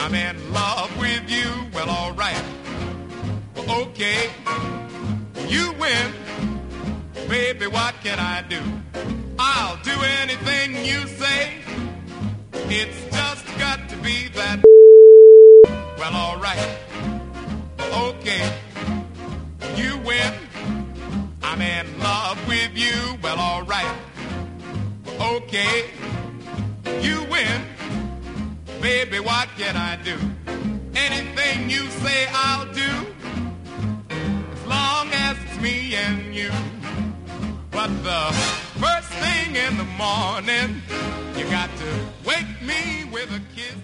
I'm in love with you. Well, all right. Well, okay. You win. Baby, what can I do? I'll do anything you say. It's just got to be that. Well, all right. Okay. You win. I'm in love with you. Well, all right. Okay. You win. Baby, what can I do? Anything you say I'll do. As long as it's me and you. But the first thing in the morning, you got to wake me with a kiss.